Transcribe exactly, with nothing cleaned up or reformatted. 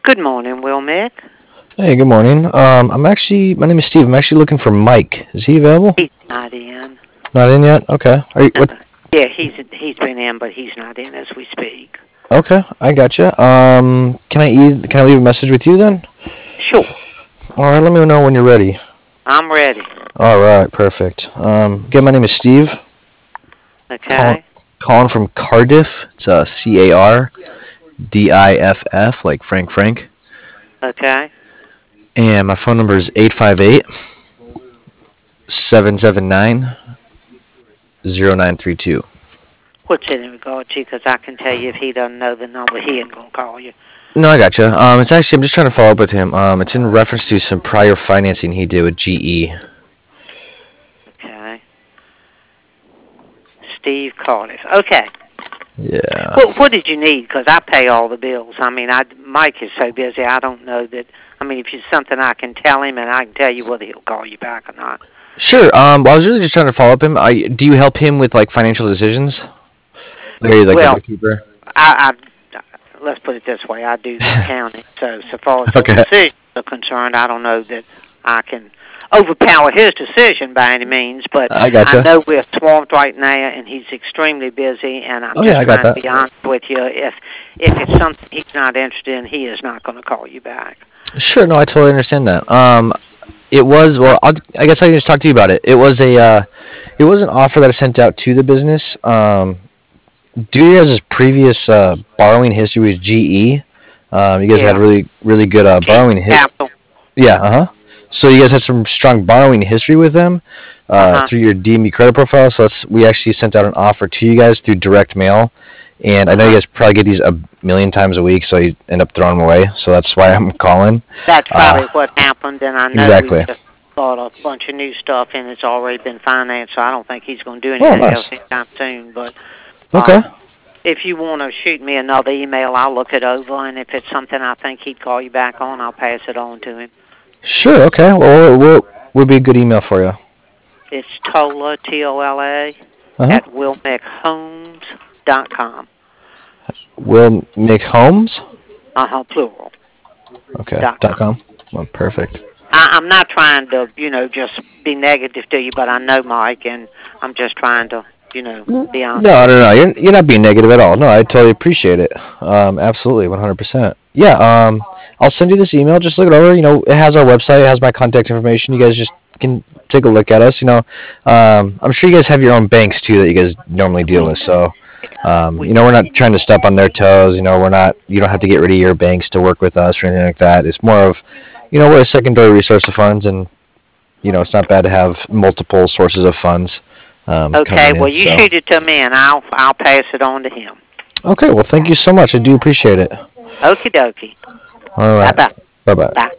Good morning, Will Mick. Hey, good morning. Um, I'm actually, my name is Steve. I'm actually looking for Mike. Is he available? He's not in. Not in yet? Okay. Are you, No. what? Yeah, he's he's been in, but he's not in as we speak. Okay, I gotcha. Um, can I e- can I leave a message with you then? Sure, All right, let me know when you're ready. I'm ready. All right, perfect. Um, again, my name is Steve. Calling, Okay, calling from Cardiff. It's uh, C A R D I F F, like Frank Frank. okay. And my phone number is eight five eight, seven seven nine, zero nine three two. What's it in regard to? Because I can tell you if he doesn't know the number, he ain't gonna call you. No, I gotcha. Um, it's actually I'm just trying to follow up with him. Um, it's in reference to some prior financing he did with G E. Okay. Steve Cardiff. Okay. Yeah. What what did you need? Because I pay all the bills. I mean, I Mike is so busy. I don't know that. I mean, if it's something I can tell him, and I can tell you whether he'll call you back or not. Sure. Um, well, I was really just trying to follow up him. I, do you help him with like financial decisions? Are you like the Well, bookkeeper? I, I let's put it this way: I do the accounting. So, so far as those Okay. decisions are concerned, I don't know that I can overpower his decision by any means. But I I gotcha. know we're swamped right now, and he's extremely busy. And I'm Oh yeah, just I got trying to that. be honest with you. If if it's something he's not interested in, he is not going to call you back. Sure. No, I totally understand that. Um, it was well. I'll, I guess I can just talk to you about it. It was a uh, it was an offer that I sent out to the business. Um, due to his previous uh, borrowing history with G E, um, you guys had Yeah, really really good uh, King borrowing hit. Capital. Yeah. Uh huh. So you guys had some strong borrowing history with them Uh uh, huh. through your D M B credit profile. So that's, we actually sent out an offer to you guys through direct mail, and I Uh know you huh. guys probably get these a million times a week, so you end up throwing them away. So that's why I'm calling. That's Uh, probably what happened. And I know we exactly. just bought a bunch of new stuff, and it's already been financed. So I don't think he's going to do Oh, anything else nice. anytime soon. But Okay. um, if you want to shoot me another email, I'll look it over, and if it's something I think he'd call you back on, I'll pass it on to him. Sure. Okay. Well, what would be a good email for you? It's Tola, T O L A, Uh huh. at wilmec homes dot com. Will Nick Holmes. Uh-huh, plural, Okay. dot Dot com. com. Well, perfect. I, I'm not trying to, you know, just be negative to you, but I know Mike, and I'm just trying to, you know, No, be honest no, with you. no. You're you're not being negative at all. No, I totally appreciate it. Um, absolutely, one hundred percent. Yeah. Um, I'll send you this email. Just look it over. You know, it has our website. It has my contact information. You guys just can take a look at us. You know, um, I'm sure you guys have your own banks too that you guys normally deal with. So, um, We you know, we're not trying to step on their toes. You know, we're not. You don't have to get rid of your banks to work with us or anything like that. It's more of, you know, we're a secondary resource of funds, and you know, it's not bad to have multiple sources of funds um, Okay, coming well, in. you So. shoot it to me, and I'll I'll pass it on to him. Okay, well, thank you so much. I do appreciate it. Okie dokie. All Bye right. bye. Bye bye. Bye.